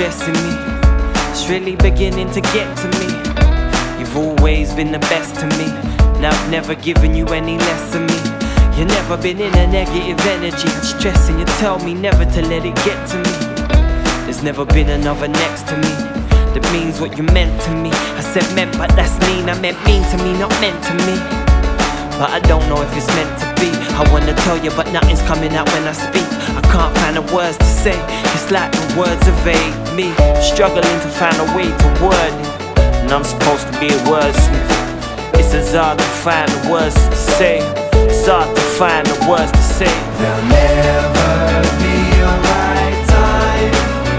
guessing me. It's really beginning to get to me. You've always been the best to me, and I've never given you any less of me. You've never been in a negative energy and stress, and you tell me never to let it get to me. There's never been another next to me that means what you meant to me. I said meant, but that's mean. I meant mean to me, not meant to me. But I don't know if it's meant to be. I wanna tell you, but nothing's coming out when I speak. I can't find the words to say. It's like the words evade me. Struggling to find a way to word it, and I'm supposed to be a wordsmith. It's as hard to find the words to say. It's hard to find the words to say. There'll never be a right time.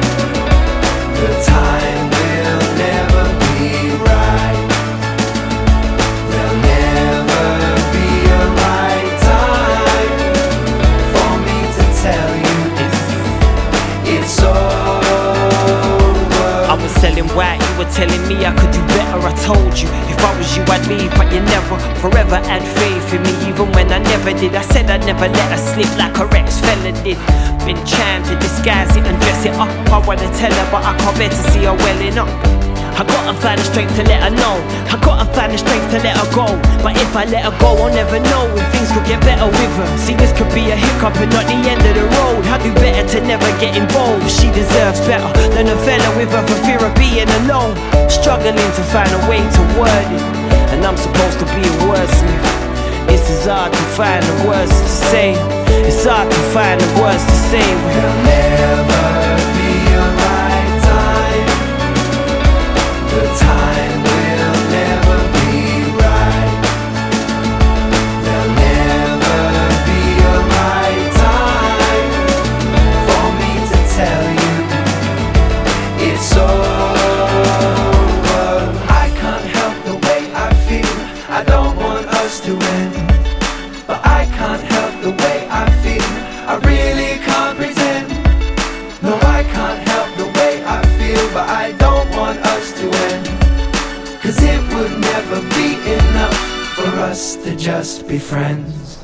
The time will never be right. There'll never be a right time for me to tell you it's over. I was selling white, you were telling me I could do better. I told you if I was you I'd leave, but you never forever had faith in me. Even when I never did, I said I'd never let her slip like her ex-fella did. Been trying to disguise it and dress it up. I wanna tell her but I can't bear to see her welling up. I gotta find the strength to let her know. I gotta find the strength to let her go. But if I let her go, I'll never know if things could get better with her. See, this could be a hiccup and not the end of the road. I do better to never get involved. She deserves better than a fella with her for fear of being alone. Struggling to find a way to word it, and I'm supposed to be a wordsmith. It's as hard to find the words to say. It's hard to find the words to say. There'll never be a right time. The time will never be right. There'll never be a right time for me to tell you it's over. I can't help the way I feel. I don't want us to end, but I can't help the way I feel. I really can't pretend. No, I can't help the way I feel, but I don't want us to end. 'Cause it would never be enough for us to just be friends.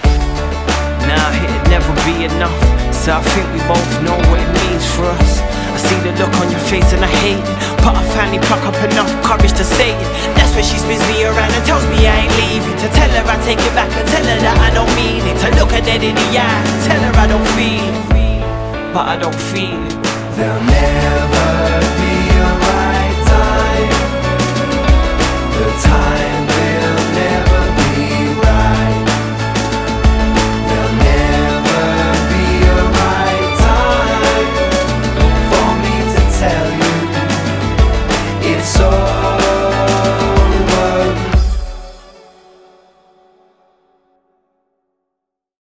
Nah, it'd never be enough. So I think we both know what it means for us. I see the look on your face and I hate it, but I finally pluck up enough courage to say it. That's when she spins me around and tells me I ain't leaving. To tell her I take it back and tell her that I don't mean it. To look her dead in the eye and tell her I don't feel it, but I don't feel it. There'll never be